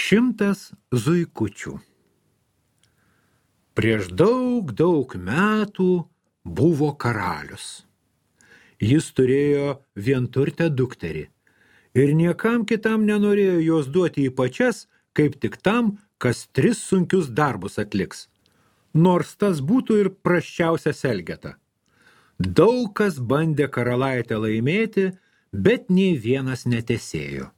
100 zuikučių. Prieš daug metų buvo karalius. Jis turėjo vienturtę dukterį ir niekam kitam nenorėjo jos duoti į pačias, kaip tik tam, kas 3 sunkius darbus atliks, nors tas būtų ir prasčiausias Elgeta. Daug kas bandė karalaitę laimėti, bet nei vienas netesėjo.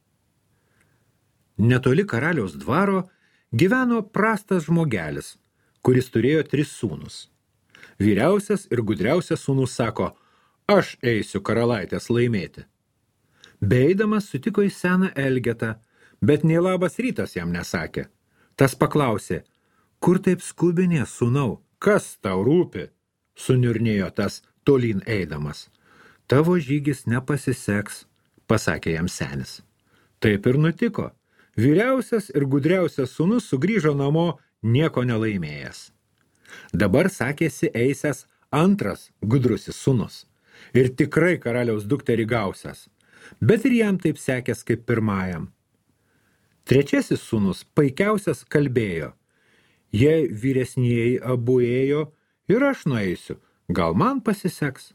Netoli karaliaus dvaro gyveno prastas žmogelis, kuris turėjo 3 sūnus. Vyriausias ir gudriausias sūnus sako, aš eisiu karalaitės laimėti. Beeidamas sutiko į seną Elgetą, bet nei labas rytas jam nesakė. Tas paklausė, kur taip skubinė, sūnau, kas tau rūpi? Suniurnėjo tas tolyn eidamas. Tavo žygis nepasiseks, pasakė jam senis. Taip ir nutiko. Vyriausias ir gudriausias sūnus sugrįžo namo nieko nelaimėjęs. Dabar sakėsi eisęs antras gudrusis sūnus ir tikrai karaliaus dukterį gausias, bet ir jam taip sekės kaip pirmajam. Trečiasis sūnus paikiausias kalbėjo, jei vyresnieji abu ėjo ir aš nueisiu, gal man pasiseks.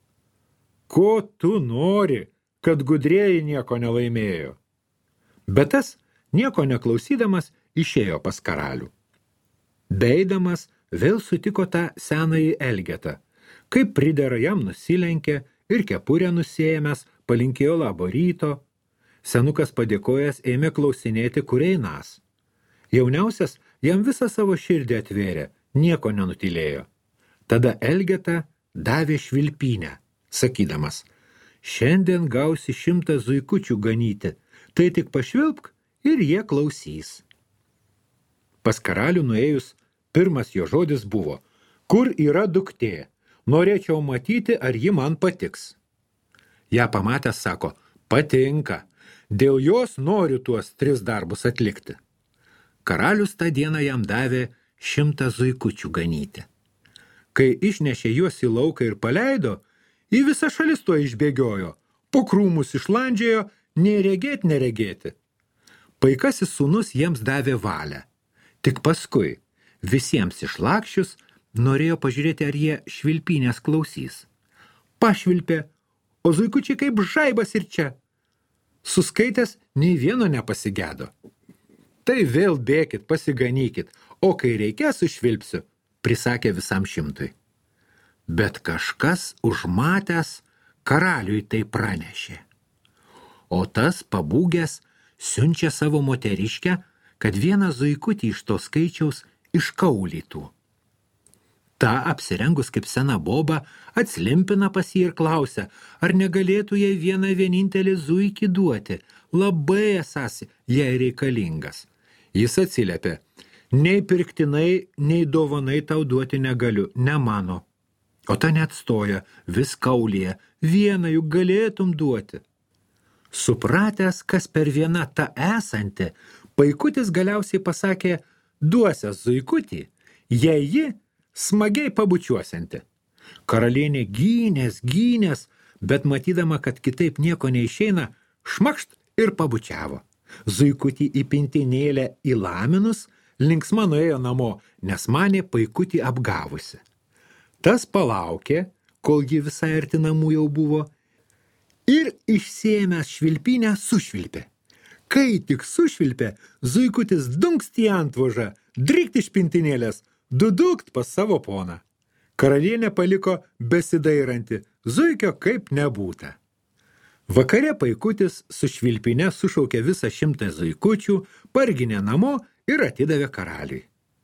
Ko tu nori, kad gudrieji nieko nelaimėjo? Bet tas, nieko neklausydamas, išėjo pas karalių. Beeidamas vėl sutiko tą senąjį Elgetą. Kaip pridera jam nusilenkė ir kepurę nusiėmęs, palinkėjo labo ryto. Senukas padėkojęs ėmė klausinėti, kur einas. Jauniausias jam visą savo širdį atvėrė, nieko nenutylėjo. Tada Elgetą davė švilpynę, sakydamas, šiandien gausi 100 zuikučių ganyti, tai tik pašvilpk ir jie klausys. Pas karalių nuėjus, pirmas jo žodis buvo, kur yra duktė, norėčiau matyti, ar ji man patiks. Ja pamatęs sako, patinka, dėl jos noriu tuos 3 darbus atlikti. Karalius tą dieną jam davė 100 zuikučių ganyti. Kai išnešė juos į lauką ir paleido, į visą šalis tuo išbėgiojo, po krūmus išlandžiojo, nei neregėti. Paikasis sūnus jiems davė valią. Tik paskui, visiems išlakščius, norėjo pažiūrėti, ar jie švilpynės klausys. Pašvilpė, o zuikučiai kaip žaibas ir čia. Suskaitęs, nei vieno nepasigedo. Tai vėl bėkit, pasiganykit, o kai reikės sušvilpsiu, prisakė visam 100. Bet kažkas užmatęs karaliui tai pranešė. O tas pabūgęs siunčia savo moteriškę, kad vieną zuikutį iš to skaičiaus iškaulytų. Ta apsirengus kaip sena boba, atslimpina pas jį ir klausia, ar negalėtų jai vieną vienintelį zuikį duoti, labai esas jai reikalingas. Jis atsiliepė, nei pirktinai, nei dovanai tau duoti negaliu, ne mano. O ta neatstoja, vis kaulyje, vieną juk galėtum duoti. Supratęs, kas per viena ta esanti, paikutis galiausiai pasakė, duosias zuikutį, jei ji smagiai pabučiuosianti. Karalienė gynės, bet matydama, kad kitaip nieko neišeina, šmakšt ir pabučiavo. Zuikutį į pintinėlę įlaminus, linksma nuėjo namo, nes manė paikutį apgavusi. Tas palaukė, kol ji visai arti namų jau buvo, ir išsiėmęs švilpynę sušvilpė. Kai tik sušvilpė, zuikutis dunkst į antvožą, drikt iš pintinėlės, dudukt pas savo poną. Karalienė paliko besidairanti, zuikio kaip nebūta. Vakare paikutis su švilpyne sušaukė visą 100 zuikučių, parginė namo ir atidavė karaliui.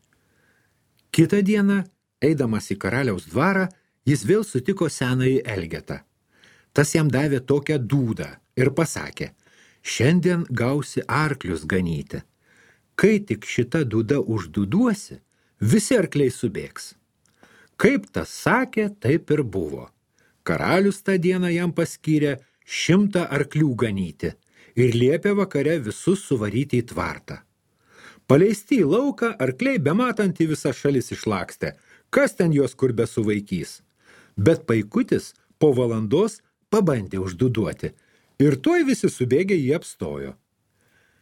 Kitą dieną, eidamas į karaliaus dvarą, jis vėl sutiko senąjį Elgetą. Tas jam davė tokią dūdą ir pasakė, šiandien gausi arklius ganyti. Kai tik šita dūda uždūduosi, visi arkliai subėgs. Kaip tas sakė, taip ir buvo. Karalius tą dieną jam paskyrė 100 arklių ganyti ir liepė vakare visus suvaryti į tvartą. Paleisti į lauką, arkliai bematant į visą šalis išlakstė, kas ten juos kur besuvaikys. Bet paikutis po valandos pabandė uždūduoti ir tuoj visi subėgę jį apstojo.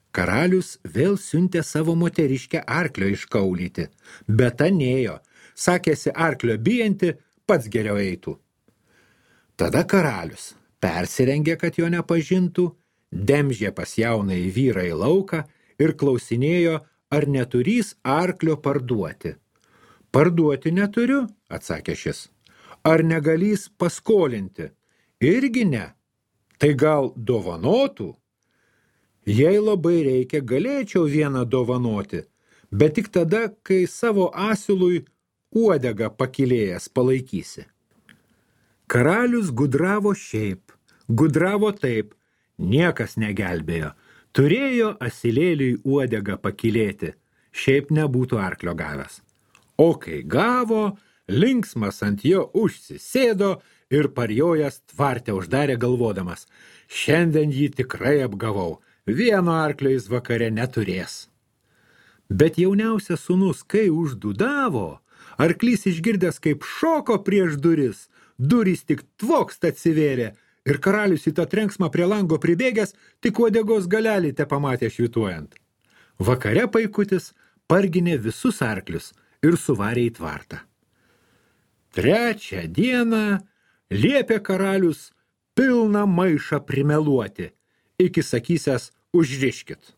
Karalius vėl siuntė savo moteriškę arklio iškaulyti, bet ta nėjo, sakėsi arklio bijanti, pats geriau eitų. Tada karalius persirengė, kad jo nepažintų, demžė pas jaunąjį vyrą į lauką ir klausinėjo, ar neturys arklio parduoti. Parduoti neturiu, atsakė šis. Ar negalys paskolinti? Irgi ne. Tai gal dovanotų? Jei labai reikia, galėčiau vieną dovanoti, bet tik tada, kai savo asilui uodegą pakilėjęs palaikysi. Karalius gudravo šiaip, gudravo taip, niekas negelbėjo. Turėjo asilėliui uodegą pakilėti, šiaip nebūtų arklio gavęs. O kai gavo, linksmas ant jo užsisėdo ir parjojęs tvarte uždarė galvodamas, šiandien jį tikrai apgavau, vieno arklio jis vakare neturės. Bet jauniausias sūnus, kai uždūdavo, arklys išgirdęs, kaip šoko prieš duris, durys tik tvokst atsivėrė ir karalius į tą trenksmą prie lango pribėgęs, tik uodegos galelį te pamatė švituojant. Vakare paikutis parginė visus arklius ir suvarė į tvartą. Trečią dieną liepė karalius pilną maišą primeluoti, iki sakysęs užriškit.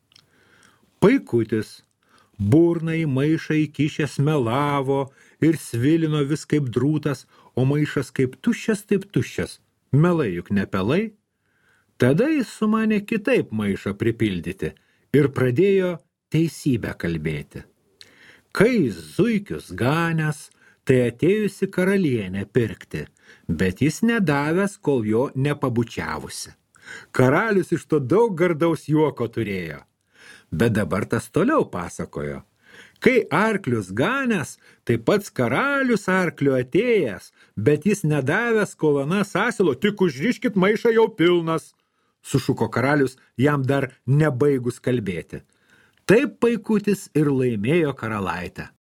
Paikutis burną į maišą įkišęs melavo ir svilino vis kaip drūtas, o maišas kaip tuščias, taip tuščias. Melai juk nepelai. Tada jis sumanė kitaip maišą pripildyti ir pradėjo teisybę kalbėti. Kai zuikius ganęs, tai atėjusi karalienė pirkti, bet jis nedavęs, kol jo nepabučiavusi. Karalius iš to daug gardaus juoko turėjo. Bet dabar tas toliau pasakojo. Kai arklius ganęs, tai pats karalius arklio atėjęs, bet jis nedavęs, kol anas asilo, tik užriškit maišą jau pilnas, sušuko karalius, jam dar nebaigus kalbėti. Taip paikutis ir laimėjo karalaitę.